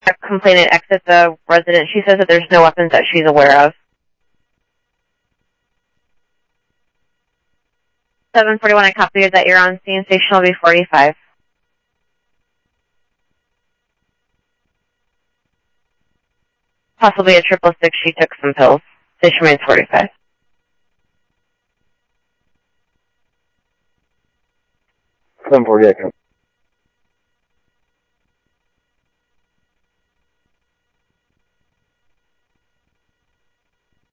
A complainant exits the residence. She says that there's no weapons that she's aware of. 741, I copy that you're on scene. Station will be 45. Possibly a 666. She took some pills. Station remains 45. 748.